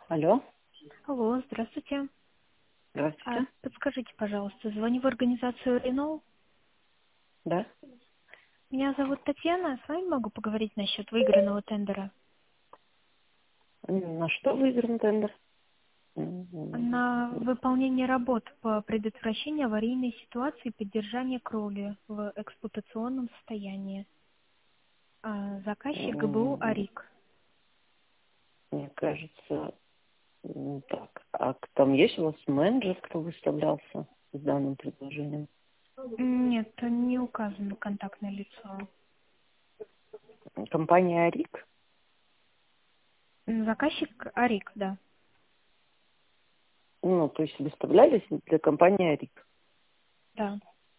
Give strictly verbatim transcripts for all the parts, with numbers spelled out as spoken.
Алло, Алло, здравствуйте. А, здравствуйте. подскажите, пожалуйста, звоню в организацию Рено. Да? Меня зовут Татьяна, с вами могу поговорить насчет выигранного тендера. М, На что выигран тендер? М, На м, выполнение работ по предотвращению аварийной ситуации и поддержанию кровли в эксплуатационном состоянии. А, заказчик ГБУ м, «Арик». Мне кажется, м, так. А к- там есть у вас менеджер, кто выставлялся с данным предложением? Нет, не указано контактное лицо. Компания Арик? М, Заказчик «Арик», да. Ну, то есть выставлялись для компании Арик. Да.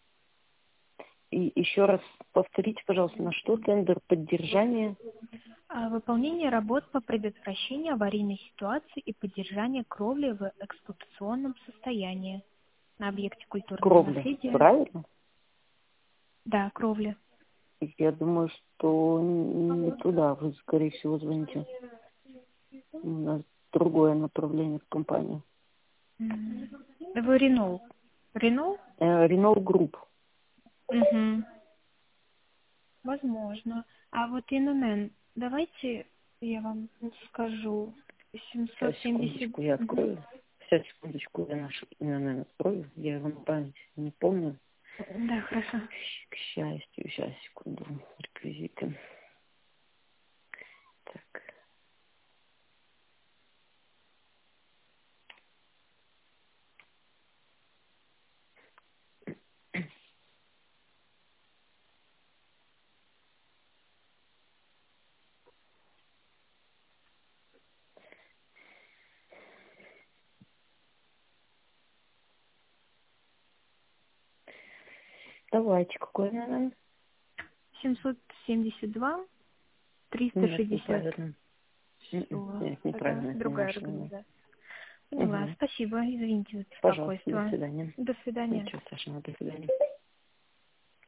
И еще раз повторите, пожалуйста, на что тендер поддержания? А, Выполнение работ по предотвращению аварийной ситуации и поддержанию кровли в эксплуатационном состоянии на объекте культурного Кровли, наследия. правильно? Да, кровли. Я думаю, что не туда вы, скорее всего, звоните. У нас другое направление в компании. М. Вы Ренол. Ренол? Ренол Групп. Угу. Возможно. А вот ИНН, давайте я вам скажу. Сейчас, семьсот семьдесят. секундочку, я Мгм. открою. Сейчас, секундочку, я наш ИНН открою. Я его на память не помню. Да, хорошо. К счастью, сейчас, секунду. Реквизиты. Так. Давайте, какой ИНН? семьсот семьдесят два триста Нет, шестьдесят. неправильно. М-м, Все. Нет, Это неправильно, это не другая наш ИНН. организация. Поняла. Угу. Спасибо. Извините за Пожалуйста, до беспокойство. свидания. До свидания. Ничего страшного, до свидания.